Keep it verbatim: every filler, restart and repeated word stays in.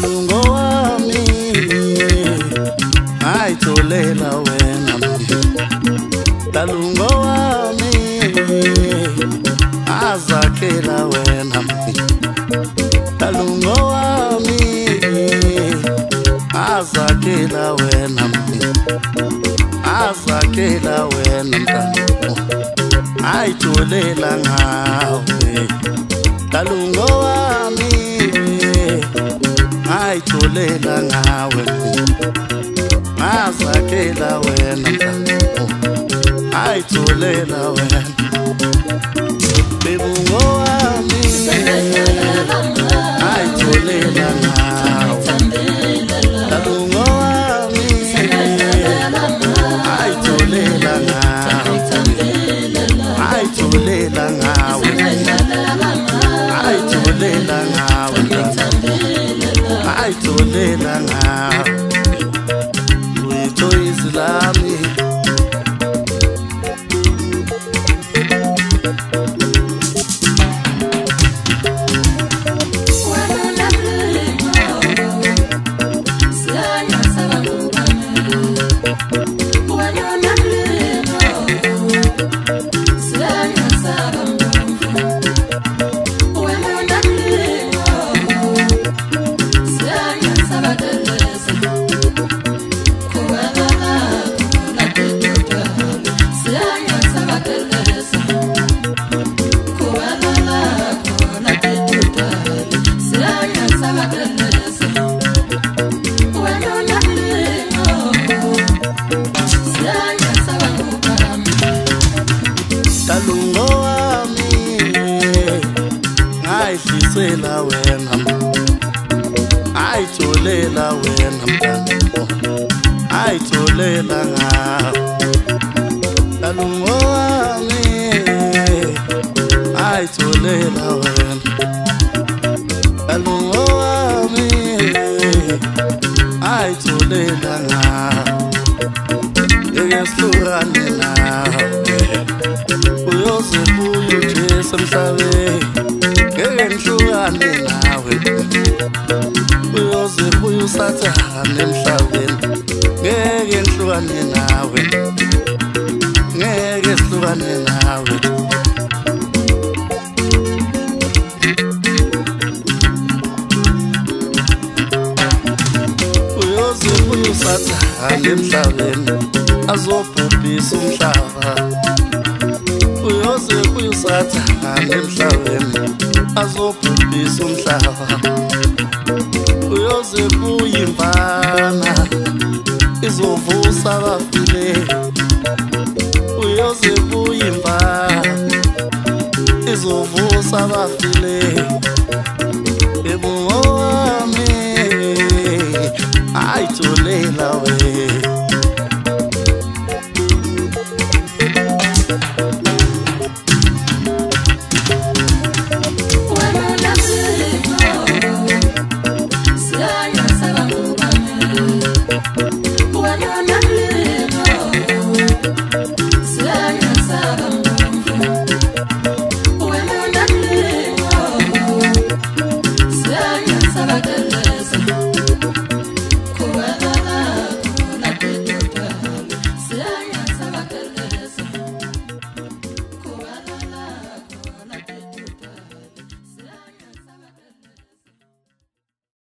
Talungo wami ayitholela wena Talungo wami azakhela wena Talungo wami azakhela wena azakhela wena mntana ayitholela ngawe Talungo wami ayitholela ngawe azakhela wena mntana ayitholela wena Bebungo wami ayitholela ngawe Talungo wami ayitholela ngawe ayitholela ngawe ayitholela ngawe ayitholela ngawe Lwethu izilami Talungo wami ayihlisela wena ayitholela wena mntana ayitholela ngawe Talungo wami ayitholela wena Talungo wami ayitholela ngawe Ngehlukane nawe Uyoze buyo Jesu emhlabeni ngeke ngihlukane nawe Uyoze buyo usathane emhlabeni ngeke ngihlukane nawe ngeke sihlukane nawe Uyoze buyo usathane emhlabeni azobhubhisa umhlaba Uyoze buyo usathane emhlabeni azobhubhisa umhlaba Uyoze buyo imvana izovusa abafileyo Uyoze buyo imvana izovusa abafileyo